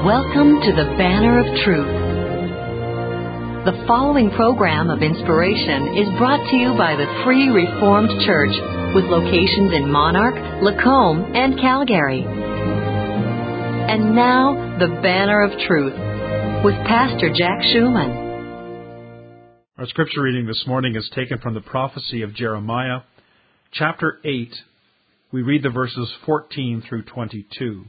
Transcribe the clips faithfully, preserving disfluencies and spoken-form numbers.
Welcome to the Banner of Truth. The following program of inspiration is brought to you by the Free Reformed Church with locations in Monarch, Lacombe, and Calgary. And now, the Banner of Truth with Pastor Jack Schumann. Our scripture reading this morning is taken from the prophecy of Jeremiah, chapter eight. We read the verses fourteen through twenty-two.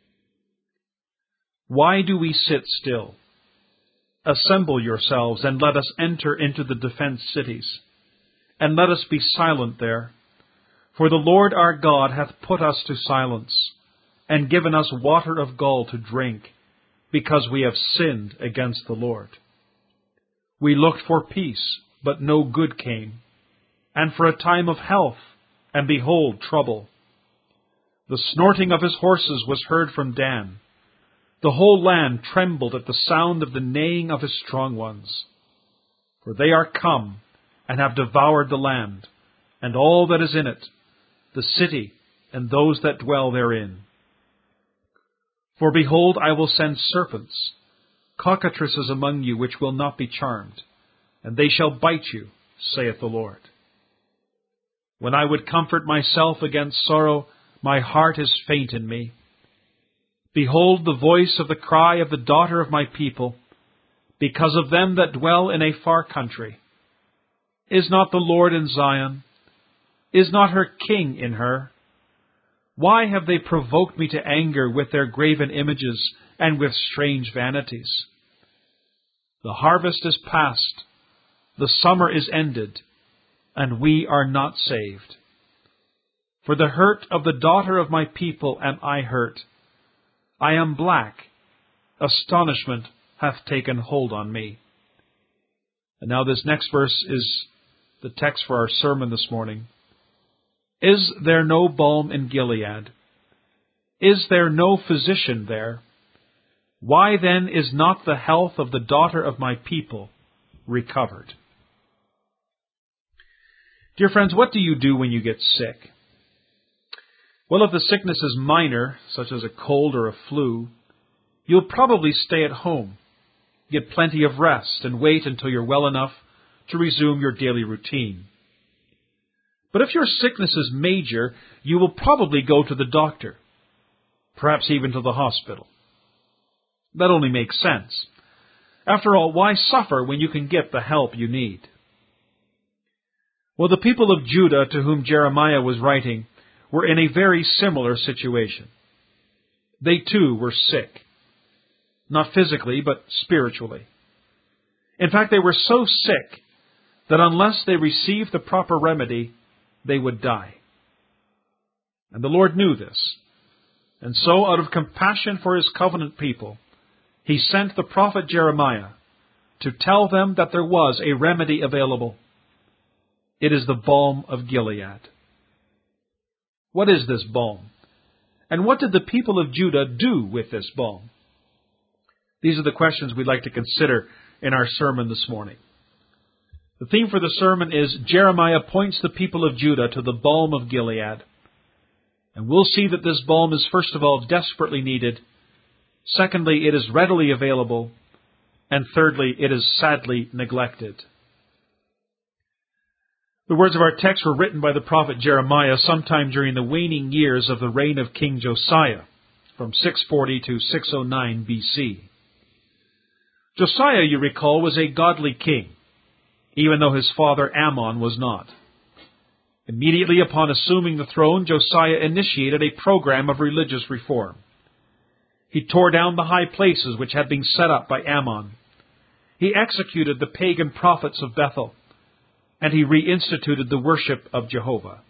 Why do we sit still? Assemble yourselves, and let us enter into the defenced cities, and let us be silent there. For the Lord our God hath put us to silence, and given us water of gall to drink, because we have sinned against the Lord. We looked for peace, but no good came, and for a time of health, and behold, trouble. The snorting of his horses was heard from Dan. The whole land trembled at the sound of the neighing of his strong ones. For they are come, and have devoured the land, and all that is in it, the city, and those that dwell therein. For behold, I will send serpents, cockatrices among you, which will not be charmed, and they shall bite you, saith the Lord. When I would comfort myself against sorrow, my heart is faint in me. Behold the voice of the cry of the daughter of my people, because of them that dwell in a far country. Is not the Lord in Zion? Is not her king in her? Why have they provoked me to anger with their graven images and with strange vanities? The harvest is past, the summer is ended, and we are not saved. For the hurt of the daughter of my people am I hurt. I am black. Astonishment hath taken hold on me. And now this next verse is the text for our sermon this morning. Is there no balm in Gilead? Is there no physician there? Why then is not the health of the daughter of my people recovered? Dear friends, what do you do when you get sick? Well, if the sickness is minor, such as a cold or a flu, you'll probably stay at home, get plenty of rest, and wait until you're well enough to resume your daily routine. But if your sickness is major, you will probably go to the doctor, perhaps even to the hospital. That only makes sense. After all, why suffer when you can get the help you need? Well, the people of Judah to whom Jeremiah was writing were in a very similar situation. They too were sick. Not physically, but spiritually. In fact, they were so sick that unless they received the proper remedy, they would die. And the Lord knew this. And so, out of compassion for His covenant people, He sent the prophet Jeremiah to tell them that there was a remedy available. It is the balm of Gilead. What is this balm? And what did the people of Judah do with this balm? These are the questions we'd like to consider in our sermon this morning. The theme for the sermon is Jeremiah points the people of Judah to the balm of Gilead. And we'll see that this balm is first of all desperately needed. Secondly, it is readily available. And thirdly, it is sadly neglected. The words of our text were written by the prophet Jeremiah sometime during the waning years of the reign of King Josiah, from six forty to six oh nine B C. Josiah, you recall, was a godly king, even though his father Ammon was not. Immediately upon assuming the throne, Josiah initiated a program of religious reform. He tore down the high places which had been set up by Ammon. He executed the pagan prophets of Bethel, and he reinstituted the worship of Jehovah.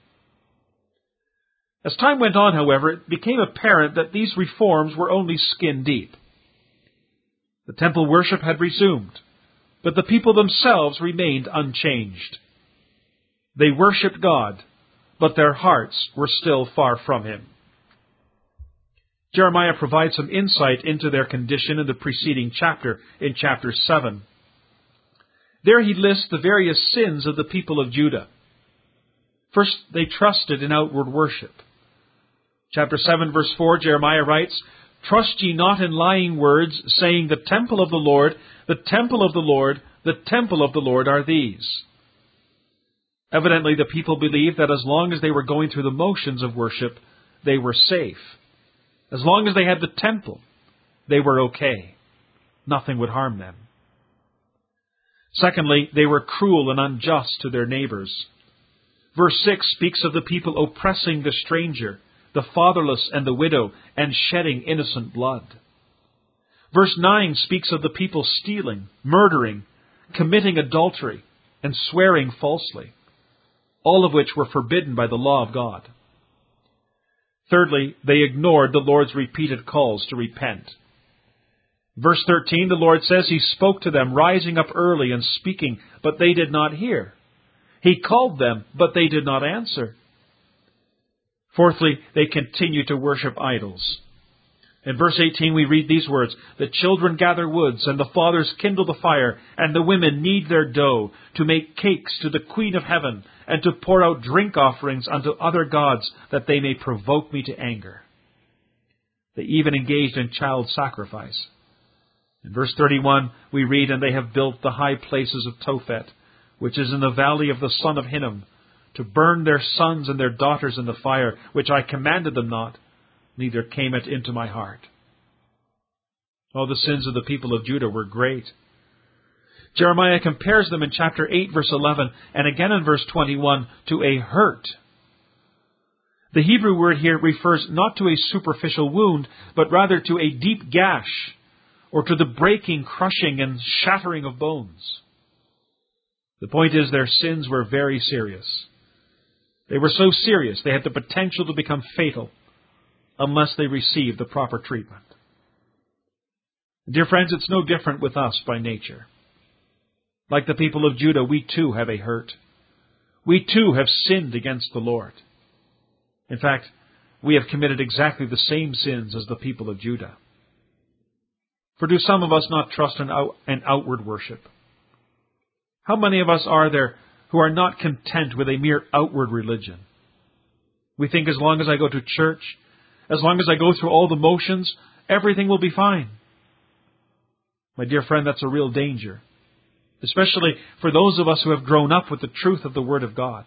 As time went on, however, it became apparent that these reforms were only skin deep. The temple worship had resumed, but the people themselves remained unchanged. They worshipped God, but their hearts were still far from Him. Jeremiah provides some insight into their condition in the preceding chapter, in chapter seven. There he lists the various sins of the people of Judah. First, they trusted in outward worship. Chapter seven, verse four, Jeremiah writes, Trust ye not in lying words, saying, The temple of the Lord, the temple of the Lord, the temple of the Lord are these. Evidently, the people believed that as long as they were going through the motions of worship, they were safe. As long as they had the temple, they were okay. Nothing would harm them. Secondly, they were cruel and unjust to their neighbors. Verse six speaks of the people oppressing the stranger, the fatherless and the widow, and shedding innocent blood. Verse nine speaks of the people stealing, murdering, committing adultery, and swearing falsely, all of which were forbidden by the law of God. Thirdly, they ignored the Lord's repeated calls to repent. Verse thirteen, the Lord says He spoke to them, rising up early and speaking, but they did not hear. He called them, but they did not answer. Fourthly, they continued to worship idols. In verse eighteen we read these words, The children gather woods, and the fathers kindle the fire, and the women knead their dough, to make cakes to the Queen of Heaven, and to pour out drink offerings unto other gods, that they may provoke me to anger. They even engaged in child sacrifice. In verse thirty-one we read, And they have built the high places of Tophet, which is in the valley of the son of Hinnom, to burn their sons and their daughters in the fire, which I commanded them not, neither came it into my heart. Oh, the sins of the people of Judah were great. Jeremiah compares them in chapter eight, verse eleven, and again in verse twenty-one, to a hurt. The Hebrew word here refers not to a superficial wound, but rather to a deep gash, or to the breaking, crushing, and shattering of bones. The point is, their sins were very serious. They were so serious they had the potential to become fatal unless they received the proper treatment. Dear friends, it's no different with us by nature. Like the people of Judah, we too have a hurt. We too have sinned against the Lord. In fact, we have committed exactly the same sins as the people of Judah. For do some of us not trust in out- in outward worship? How many of us are there who are not content with a mere outward religion? We think as long as I go to church, as long as I go through all the motions, everything will be fine. My dear friend, that's a real danger, especially for those of us who have grown up with the truth of the Word of God.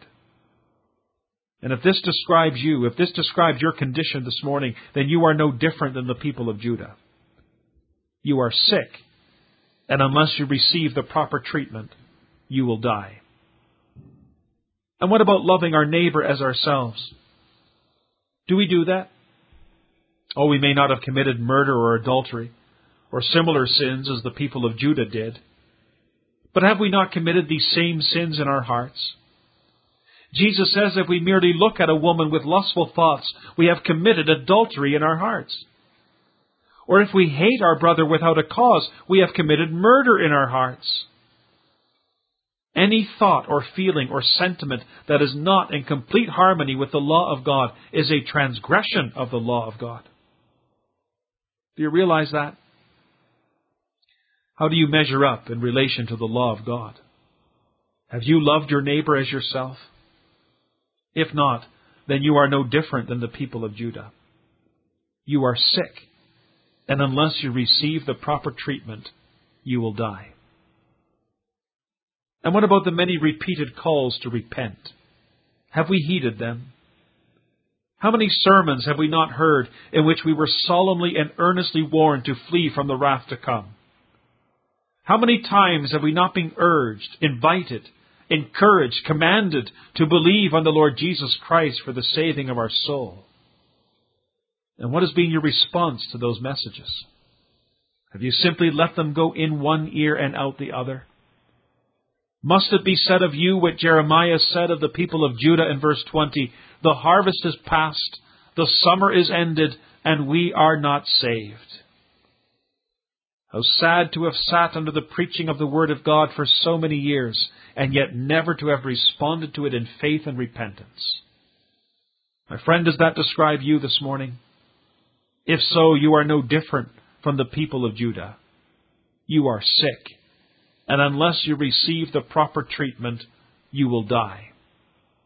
And if this describes you, if this describes your condition this morning, then you are no different than the people of Judah. You are sick, and unless you receive the proper treatment, you will die. And what about loving our neighbor as ourselves? Do we do that? Oh, we may not have committed murder or adultery, or similar sins as the people of Judah did. But have we not committed these same sins in our hearts? Jesus says if we merely look at a woman with lustful thoughts, we have committed adultery in our hearts. Or if we hate our brother without a cause, we have committed murder in our hearts. Any thought or feeling or sentiment that is not in complete harmony with the law of God is a transgression of the law of God. Do you realize that? How do you measure up in relation to the law of God? Have you loved your neighbor as yourself? If not, then you are no different than the people of Judah. You are sick, and unless you receive the proper treatment, you will die. And what about the many repeated calls to repent? Have we heeded them? How many sermons have we not heard in which we were solemnly and earnestly warned to flee from the wrath to come? How many times have we not been urged, invited, encouraged, commanded to believe on the Lord Jesus Christ for the saving of our soul? And what has been your response to those messages? Have you simply let them go in one ear and out the other? Must it be said of you what Jeremiah said of the people of Judah in verse twenty, the harvest is past, the summer is ended, and we are not saved? How sad to have sat under the preaching of the Word of God for so many years, and yet never to have responded to it in faith and repentance. My friend, does that describe you this morning? If so, you are no different from the people of Judah. You are sick, and unless you receive the proper treatment, you will die.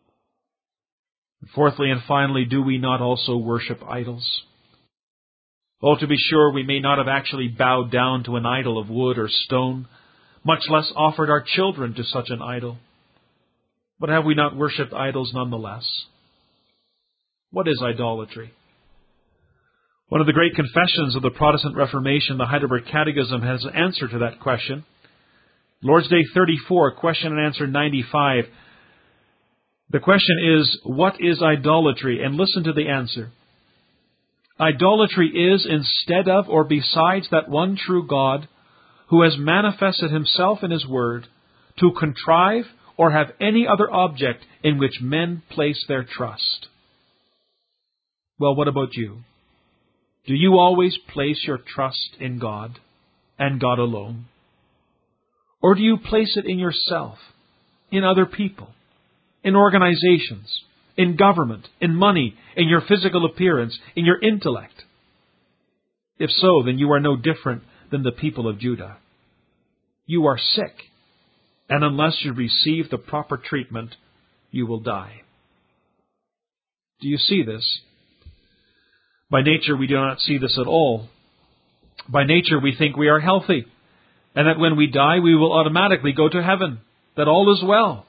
Fourthly and finally, do we not also worship idols? Oh, to be sure, we may not have actually bowed down to an idol of wood or stone, much less offered our children to such an idol. But have we not worshipped idols nonetheless? What is idolatry? One of the great confessions of the Protestant Reformation, the Heidelberg Catechism, has an answer to that question. Lord's Day thirty-four, question and answer ninety-five. The question is, what is idolatry? And listen to the answer. Idolatry is, instead of or besides that one true God, who has manifested himself in his word, to contrive or have any other object in which men place their trust. Well, what about you? Do you always place your trust in God and God alone? Or do you place it in yourself, in other people, in organizations, in government, in money, in your physical appearance, in your intellect? If so, then you are no different than the people of Judah. You are sick, and unless you receive the proper treatment, you will die. Do you see this? By nature, we do not see this at all. By nature, we think we are healthy, and that when we die, we will automatically go to heaven, that all is well.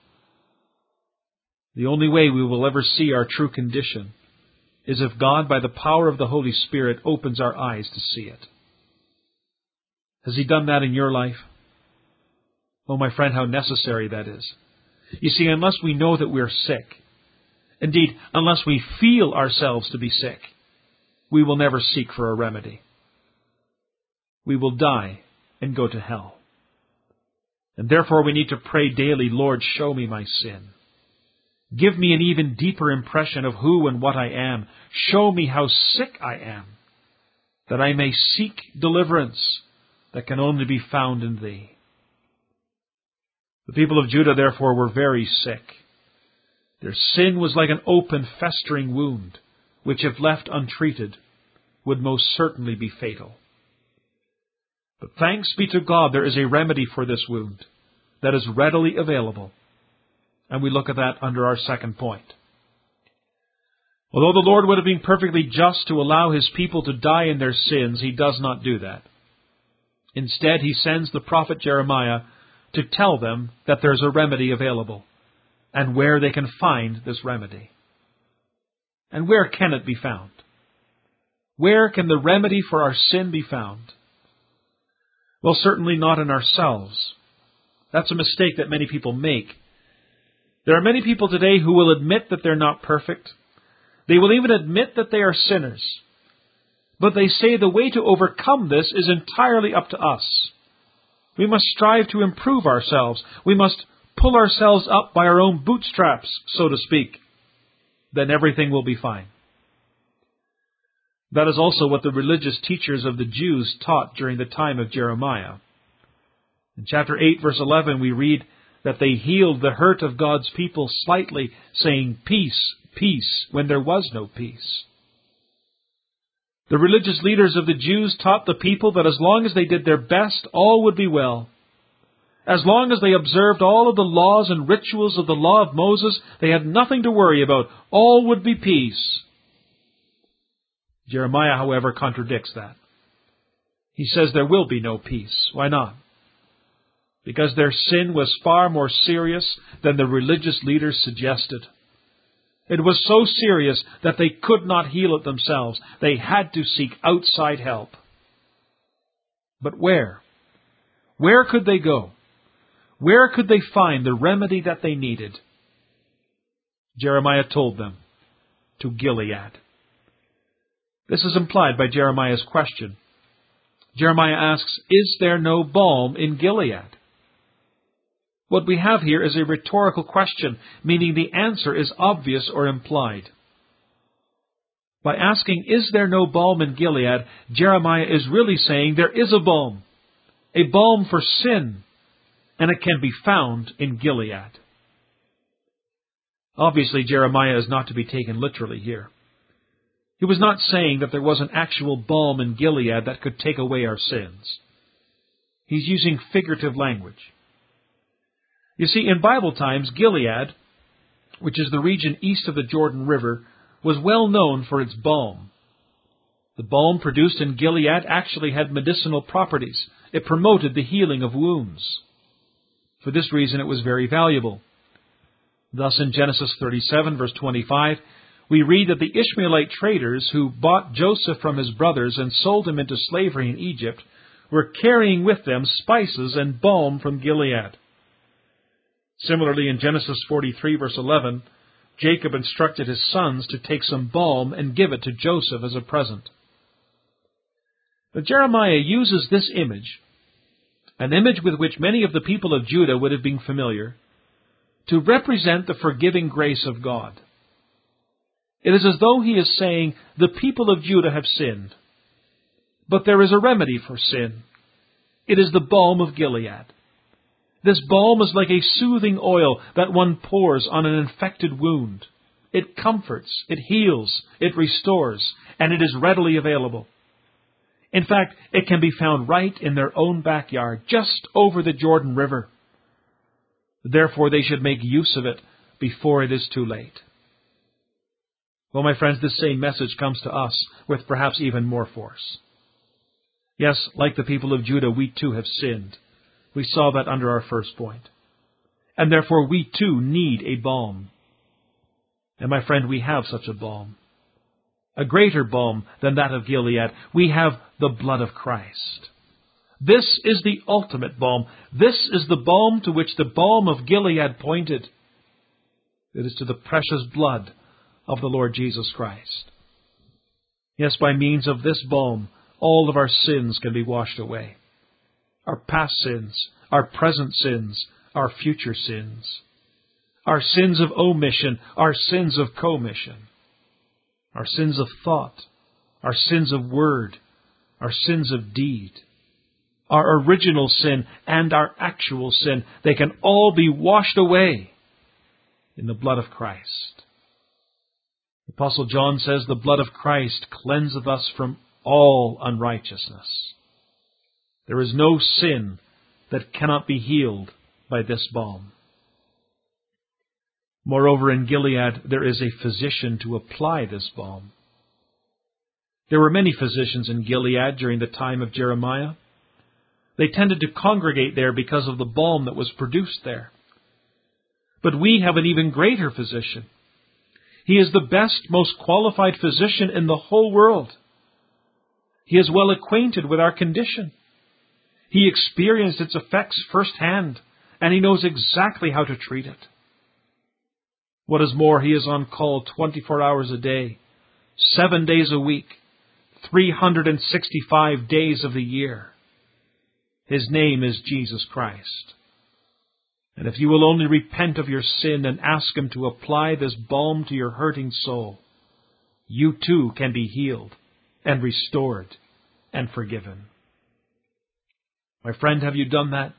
The only way we will ever see our true condition is if God, by the power of the Holy Spirit, opens our eyes to see it. Has He done that in your life? Oh, my friend, how necessary that is. You see, unless we know that we are sick, indeed, unless we feel ourselves to be sick, we will never seek for a remedy. We will die and go to hell. And therefore we need to pray daily, Lord, show me my sin. Give me an even deeper impression of who and what I am. Show me how sick I am, that I may seek deliverance that can only be found in Thee. The people of Judah, therefore, were very sick. Their sin was like an open, festering wound, which, if left untreated, would most certainly be fatal. But thanks be to God, there is a remedy for this wound that is readily available. And we look at that under our second point. Although the Lord would have been perfectly just to allow His people to die in their sins, He does not do that. Instead, He sends the prophet Jeremiah to tell them that there's a remedy available, and where they can find this remedy. And where can it be found? Where can the remedy for our sin be found? Well, certainly not in ourselves. That's a mistake that many people make. There are many people today who will admit that they're not perfect. They will even admit that they are sinners. But they say the way to overcome this is entirely up to us. We must strive to improve ourselves. We must pull ourselves up by our own bootstraps, so to speak. Then everything will be fine. That is also what the religious teachers of the Jews taught during the time of Jeremiah. In chapter eight, verse eleven, we read that they healed the hurt of God's people slightly, saying, "Peace, peace," when there was no peace. The religious leaders of the Jews taught the people that as long as they did their best, all would be well. As long as they observed all of the laws and rituals of the law of Moses, they had nothing to worry about. All would be peace. Jeremiah, however, contradicts that. He says there will be no peace. Why not? Because their sin was far more serious than the religious leaders suggested. It was so serious that they could not heal it themselves. They had to seek outside help. But where? Where could they go? Where could they find the remedy that they needed? Jeremiah told them, to Gilead. This is implied by Jeremiah's question. Jeremiah asks, is there no balm in Gilead? What we have here is a rhetorical question, meaning the answer is obvious or implied. By asking, is there no balm in Gilead, Jeremiah is really saying there is a balm, a balm for sin, and it can be found in Gilead. Obviously, Jeremiah is not to be taken literally here. He was not saying that there was an actual balm in Gilead that could take away our sins. He's using figurative language. You see, in Bible times, Gilead, which is the region east of the Jordan River, was well known for its balm. The balm produced in Gilead actually had medicinal properties. It promoted the healing of wounds. For this reason, it was very valuable. Thus, in Genesis thirty-seven, verse twenty-five, we read that the Ishmaelite traders who bought Joseph from his brothers and sold him into slavery in Egypt were carrying with them spices and balm from Gilead. Similarly, in Genesis forty-three, verse eleven, Jacob instructed his sons to take some balm and give it to Joseph as a present. But Jeremiah uses this image, an image with which many of the people of Judah would have been familiar, to represent the forgiving grace of God. It is as though he is saying, the people of Judah have sinned, but there is a remedy for sin. It is the balm of Gilead. This balm is like a soothing oil that one pours on an infected wound. It comforts, it heals, it restores, and it is readily available. In fact, it can be found right in their own backyard, just over the Jordan River. Therefore, they should make use of it before it is too late. Well, my friends, this same message comes to us with perhaps even more force. Yes, like the people of Judah, we too have sinned. We saw that under our first point. And therefore, we too need a balm. And my friend, we have such a balm. A greater balm than that of Gilead. We have the blood of Christ. This is the ultimate balm. This is the balm to which the balm of Gilead pointed. It is to the precious blood of the Lord Jesus Christ. Yes, by means of this balm, all of our sins can be washed away. Our past sins, our present sins, our future sins. Our sins of omission, our sins of commission. Our sins of thought, our sins of word, our sins of deed. Our original sin and our actual sin, they can all be washed away in the blood of Christ. The Apostle John says, the blood of Christ cleanseth us from all unrighteousness. There is no sin that cannot be healed by this balm. Moreover, in Gilead, there is a physician to apply this balm. There were many physicians in Gilead during the time of Jeremiah. They tended to congregate there because of the balm that was produced there. But we have an even greater physician. He is the best, most qualified physician in the whole world. He is well acquainted with our condition. He experienced its effects firsthand, and he knows exactly how to treat it. What is more, he is on call twenty-four hours a day, seven days a week, three hundred sixty-five days of the year. His name is Jesus Christ. And if you will only repent of your sin and ask Him to apply this balm to your hurting soul, you too can be healed and restored and forgiven. My friend, have you done that?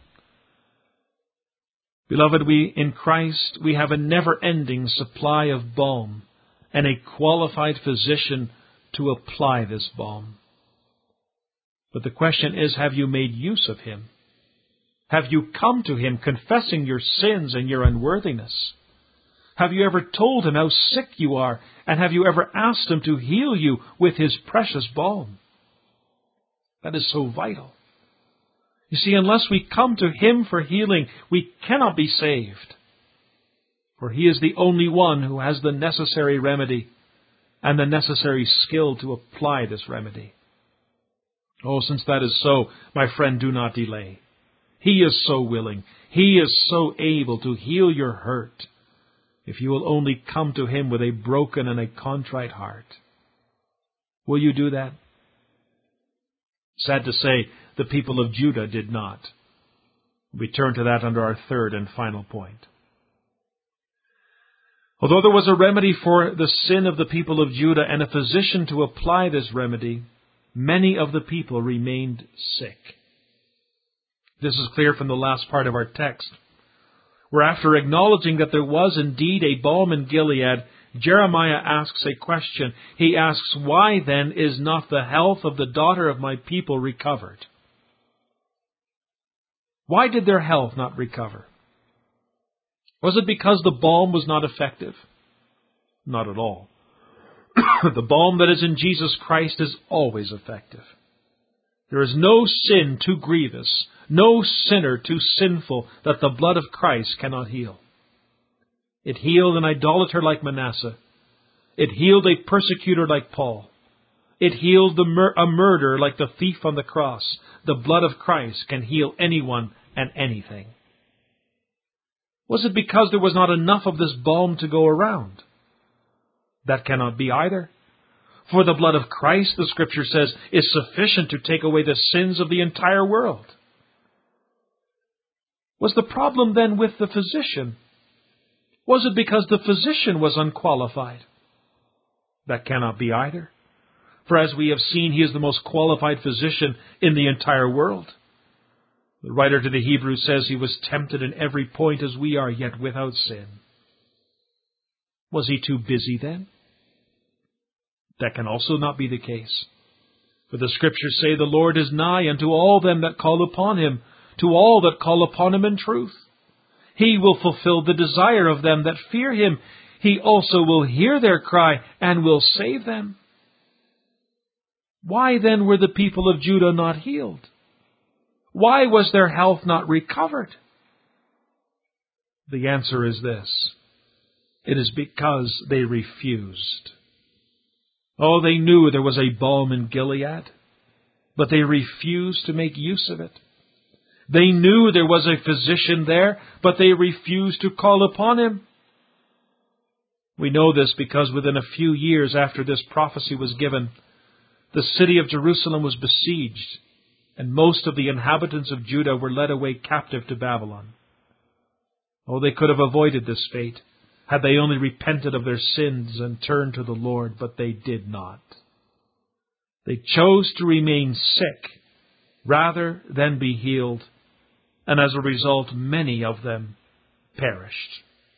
Beloved, we in Christ, we have a never-ending supply of balm and a qualified physician to apply this balm. But the question is, have you made use of Him? Have you come to Him confessing your sins and your unworthiness? Have you ever told Him how sick you are, and have you ever asked Him to heal you with His precious balm? That is so vital. You see, unless we come to Him for healing, we cannot be saved. For He is the only one who has the necessary remedy and the necessary skill to apply this remedy. Oh, since that is so, my friend, do not delay. He is so willing. He is so able to heal your hurt if you will only come to Him with a broken and a contrite heart. Will you do that? Sad to say, the people of Judah did not. We turn to that under our third and final point. Although there was a remedy for the sin of the people of Judah and a physician to apply this remedy, many of the people remained sick. This is clear from the last part of our text, where after acknowledging that there was indeed a balm in Gilead, Jeremiah asks a question. He asks, why then is not the health of the daughter of my people recovered? Why did their health not recover? Was it because the balm was not effective? Not at all. The balm that is in Jesus Christ is always effective. There is no sin too grievous, no sinner too sinful that the blood of Christ cannot heal. It healed an idolater like Manasseh. It healed a persecutor like Paul. It healed the mur- a murderer like the thief on the cross. The blood of Christ can heal anyone and anything. Was it because there was not enough of this balm to go around? That cannot be either. For the blood of Christ, the Scripture says, is sufficient to take away the sins of the entire world. Was the problem then with the physician? Was it because the physician was unqualified? That cannot be either. For as we have seen, he is the most qualified physician in the entire world. The writer to the Hebrews says he was tempted in every point as we are, yet without sin. Was he too busy then? That can also not be the case. For the Scriptures say, the Lord is nigh unto all them that call upon him, to all that call upon him in truth. He will fulfill the desire of them that fear him. He also will hear their cry and will save them. Why then were the people of Judah not healed? Why was their health not recovered? The answer is this. It is because they refused. Oh, they knew there was a balm in Gilead, but they refused to make use of it. They knew there was a physician there, but they refused to call upon him. We know this because within a few years after this prophecy was given, the city of Jerusalem was besieged, and most of the inhabitants of Judah were led away captive to Babylon. Oh, they could have avoided this fate had they only repented of their sins and turned to the Lord, but they did not. They chose to remain sick rather than be healed, and as a result, many of them perished.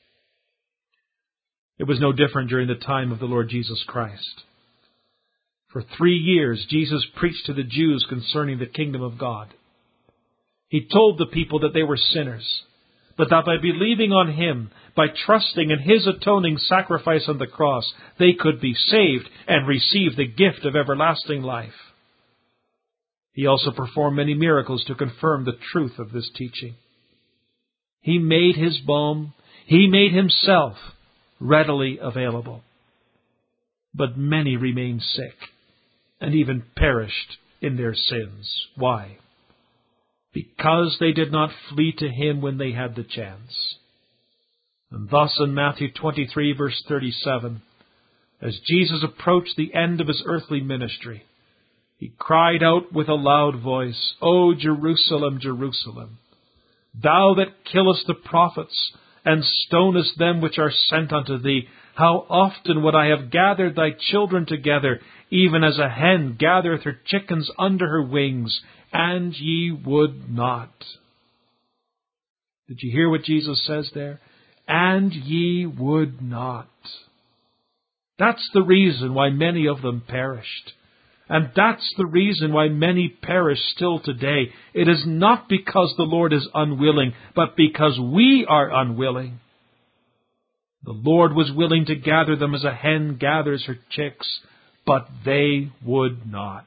It was no different during the time of the Lord Jesus Christ. For three years, Jesus preached to the Jews concerning the kingdom of God. He told the people that they were sinners, but that by believing on him, by trusting in his atoning sacrifice on the cross, they could be saved and receive the gift of everlasting life. He also performed many miracles to confirm the truth of this teaching. He made his balm, he made himself readily available. But many remained sick and even perished in their sins. Why? Because they did not flee to him when they had the chance. And thus in Matthew twenty-three, verse thirty-seven, as Jesus approached the end of his earthly ministry, he cried out with a loud voice, O Jerusalem, Jerusalem, thou that killest the prophets, and stonest them which are sent unto thee, how often would I have gathered thy children together, even as a hen gathereth her chickens under her wings, and ye would not. Did you hear what Jesus says there? And ye would not. That's the reason why many of them perished. And that's the reason why many perish still today. It is not because the Lord is unwilling, but because we are unwilling. The Lord was willing to gather them as a hen gathers her chicks, but they would not.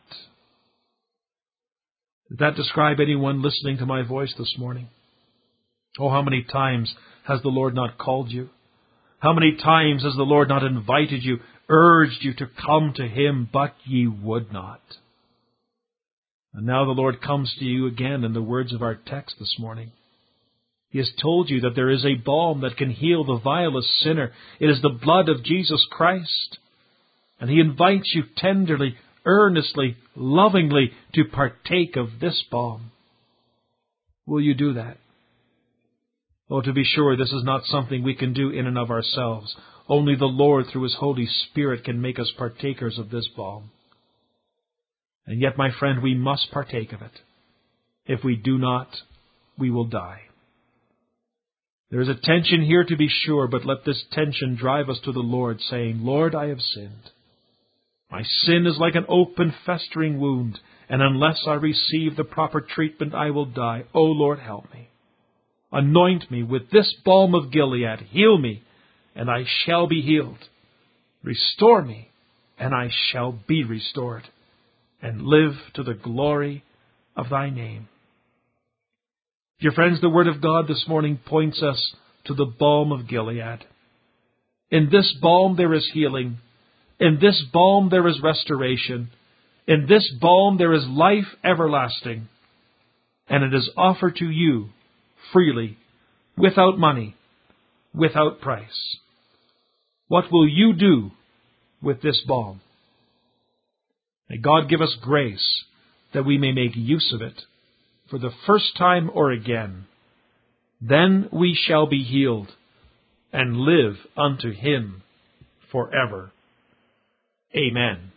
Does that describe anyone listening to my voice this morning? Oh, how many times has the Lord not called you? How many times has the Lord not invited you, urged you to come to him, but ye would not? And now the Lord comes to you again in the words of our text this morning. He has told you that there is a balm that can heal the vilest sinner. It is the blood of Jesus Christ. And he invites you tenderly, earnestly, lovingly to partake of this balm. Will you do that? Oh, to be sure, this is not something we can do in and of ourselves. Only the Lord, through his Holy Spirit, can make us partakers of this balm. And yet, my friend, we must partake of it. If we do not, we will die. There is a tension here, to be sure, but let this tension drive us to the Lord, saying, Lord, I have sinned. My sin is like an open, festering wound, and unless I receive the proper treatment, I will die. O Lord, help me. Anoint me with this balm of Gilead. Heal me, and I shall be healed. Restore me, and I shall be restored, and live to the glory of thy name. Dear friends, the Word of God this morning points us to the balm of Gilead. In this balm there is healing. In this balm there is restoration. In this balm there is life everlasting. And it is offered to you freely, without money, without price. What will you do with this balm? May God give us grace that we may make use of it for the first time or again. Then we shall be healed and live unto Him forever. Amen.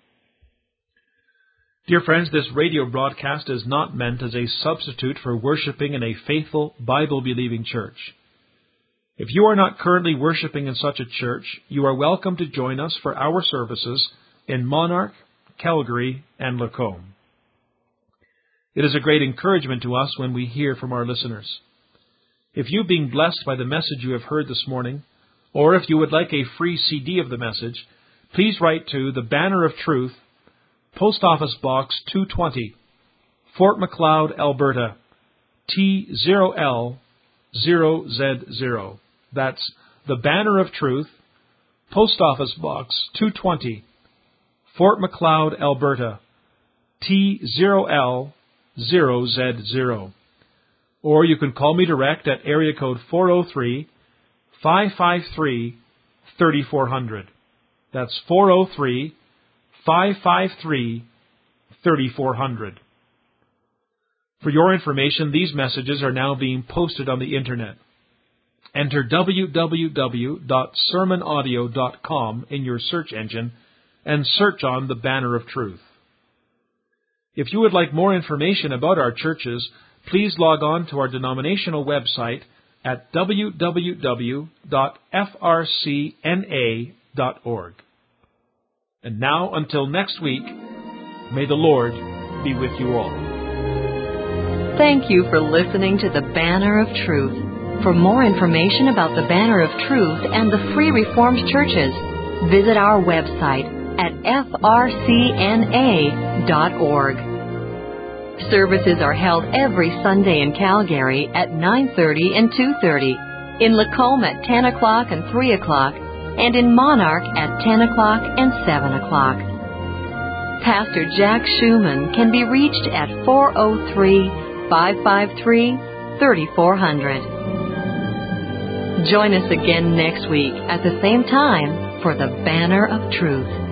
Dear friends, this radio broadcast is not meant as a substitute for worshiping in a faithful, Bible-believing church. If you are not currently worshiping in such a church, you are welcome to join us for our services in Monarch, Calgary, and Lacombe. It is a great encouragement to us when we hear from our listeners. If you've been blessed by the message you have heard this morning, or if you would like a free C D of the message, please write to the Banner of Truth, Post Office Box two twenty, Fort Macleod, Alberta, T zero L zero Z zero. That's the Banner of Truth, Post Office Box two twenty, Fort Macleod, Alberta, T zero L zero Z zero. Or you can call me direct at area code four oh three, five five three, three four zero zero. That's four oh three, five five three, three four zero zero. For your information, these messages are now being posted on the Internet. Enter w w w dot sermon audio dot com in your search engine and search on the Banner of Truth. If you would like more information about our churches, please log on to our denominational website at w w w dot f r c n a dot org. And now, until next week, may the Lord be with you all. Thank you for listening to the Banner of Truth. For more information about the Banner of Truth and the Free Reformed Churches, visit our website at f r c n a dot org. Services are held every Sunday in Calgary at nine thirty and two thirty, in Lacombe at ten o'clock and three o'clock, and in Monarch at ten o'clock and seven o'clock. Pastor Jack Schumann can be reached at four oh three, five five three, three four zero zero. Join us again next week at the same time for the Banner of Truth.